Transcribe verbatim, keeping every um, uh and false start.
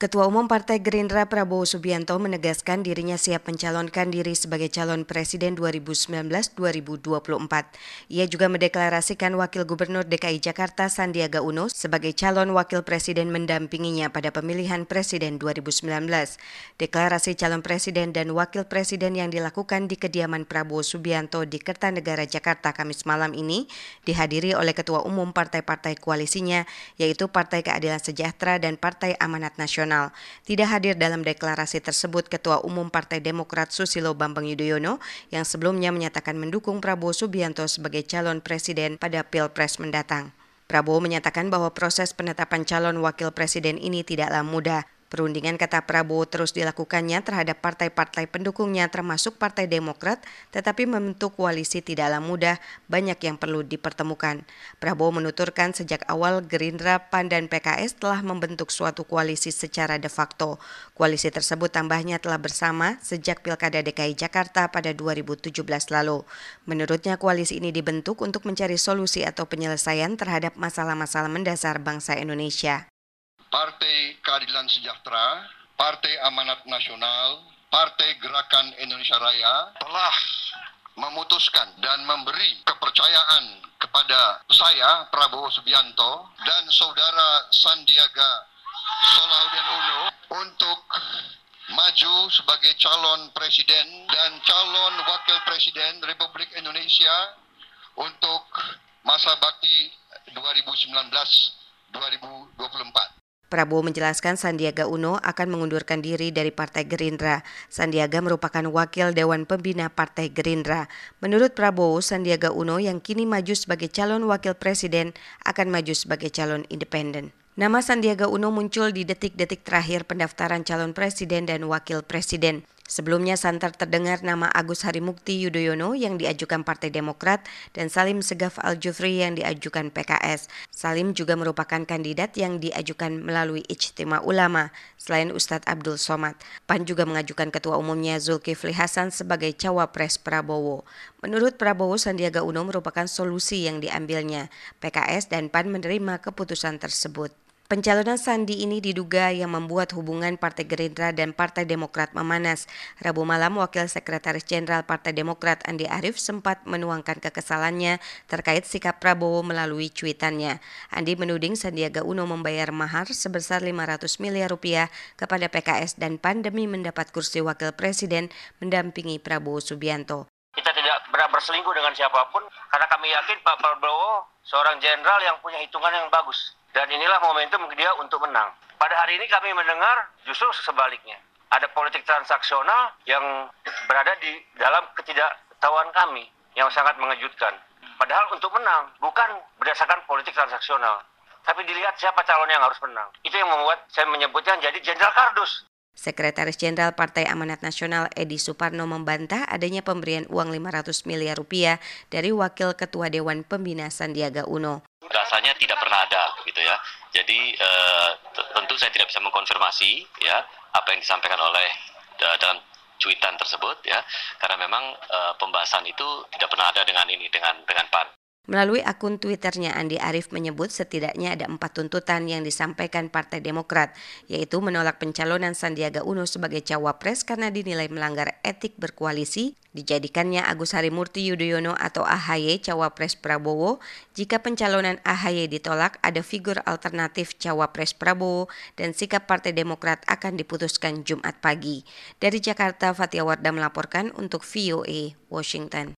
Ketua Umum Partai Gerindra Prabowo Subianto menegaskan dirinya siap mencalonkan diri sebagai calon presiden dua ribu sembilan belas sampai dua ribu dua puluh empat. Ia juga mendeklarasikan Wakil Gubernur D K I Jakarta Sandiaga Uno sebagai calon wakil presiden mendampinginya pada pemilihan presiden dua ribu sembilan belas. Deklarasi calon presiden dan wakil presiden yang dilakukan di kediaman Prabowo Subianto di Kertanegara, Jakarta Kamis malam ini dihadiri oleh Ketua Umum partai-partai koalisinya, yaitu Partai Keadilan Sejahtera dan Partai Amanat Nasional. Tidak hadir dalam deklarasi tersebut Ketua Umum Partai Demokrat Susilo Bambang Yudhoyono yang sebelumnya menyatakan mendukung Prabowo Subianto sebagai calon presiden pada Pilpres mendatang. Prabowo menyatakan bahwa proses penetapan calon wakil presiden ini tidaklah mudah. Perundingan, kata Prabowo, terus dilakukannya terhadap partai-partai pendukungnya termasuk Partai Demokrat, tetapi membentuk koalisi tidaklah mudah, banyak yang perlu dipertemukan. Prabowo menuturkan sejak awal Gerindra, P A N, dan P K S telah membentuk suatu koalisi secara de facto. Koalisi tersebut tambahnya telah bersama sejak Pilkada D K I Jakarta pada dua ribu tujuh belas lalu. Menurutnya koalisi ini dibentuk untuk mencari solusi atau penyelesaian terhadap masalah-masalah mendasar bangsa Indonesia. Partai Keadilan Sejahtera, Partai Amanat Nasional, Partai Gerakan Indonesia Raya telah memutuskan dan memberi kepercayaan kepada saya, Prabowo Subianto, dan saudara Sandiaga Salahuddin Uno untuk maju sebagai calon presiden dan calon wakil presiden Republik Indonesia untuk masa bakti dua ribu sembilan belas sampai dua ribu dua puluh empat. Prabowo menjelaskan Sandiaga Uno akan mengundurkan diri dari Partai Gerindra. Sandiaga merupakan wakil Dewan Pembina Partai Gerindra. Menurut Prabowo, Sandiaga Uno yang kini maju sebagai calon wakil presiden akan maju sebagai calon independen. Nama Sandiaga Uno muncul di detik-detik terakhir pendaftaran calon presiden dan wakil presiden. Sebelumnya santer terdengar nama Agus Harimukti Yudhoyono yang diajukan Partai Demokrat dan Salim Segaf Al-Jufri yang diajukan P K S. Salim juga merupakan kandidat yang diajukan melalui Ijtima Ulama selain Ustadz Abdul Somad. P A N juga mengajukan Ketua Umumnya Zulkifli Hasan sebagai cawapres Prabowo. Menurut Prabowo, Sandiaga Uno merupakan solusi yang diambilnya. P K S dan P A N menerima keputusan tersebut. Pencalonan Sandi ini diduga yang membuat hubungan Partai Gerindra dan Partai Demokrat memanas. Rabu malam, Wakil Sekretaris Jenderal Partai Demokrat Andi Arief sempat menuangkan kekesalannya terkait sikap Prabowo melalui cuitannya. Andi menuding Sandiaga Uno membayar mahar sebesar lima ratus miliar rupiah kepada P K S dan P A N demi mendapat kursi Wakil Presiden mendampingi Prabowo Subianto. Kita tidak pernah berselingkuh dengan siapapun karena kami yakin Pak Prabowo seorang jenderal yang punya hitungan yang bagus. Dan inilah momentum dia untuk menang. Pada hari ini kami mendengar justru sebaliknya. Ada politik transaksional yang berada di dalam ketidaktahuan kami yang sangat mengejutkan. Padahal untuk menang bukan berdasarkan politik transaksional. Tapi dilihat siapa calon yang harus menang. Itu yang membuat saya menyebutnya jadi jenderal kardus. Sekretaris Jenderal Partai Amanat Nasional Edi Suparno membantah adanya pemberian uang lima ratus miliar rupiah dari Wakil Ketua Dewan Pembina Sandiaga Uno. Rasanya tidak pernah ada gitu ya. Jadi eh, tentu saya tidak bisa mengkonfirmasi ya apa yang disampaikan oleh uh, dalam cuitan tersebut ya, karena memang uh, pembahasan itu tidak pernah ada dengan ini dengan dengan P A N. Melalui akun Twitternya, Andi Arief menyebut setidaknya ada empat tuntutan yang disampaikan Partai Demokrat, yaitu menolak pencalonan Sandiaga Uno sebagai cawapres karena dinilai melanggar etik berkoalisi, dijadikannya Agus Harimurti Yudhoyono atau A H Y cawapres Prabowo, jika pencalonan A H Y ditolak ada figur alternatif cawapres Prabowo, dan sikap Partai Demokrat akan diputuskan Jumat pagi. Dari Jakarta, Fatia Wardah melaporkan untuk V O A Washington.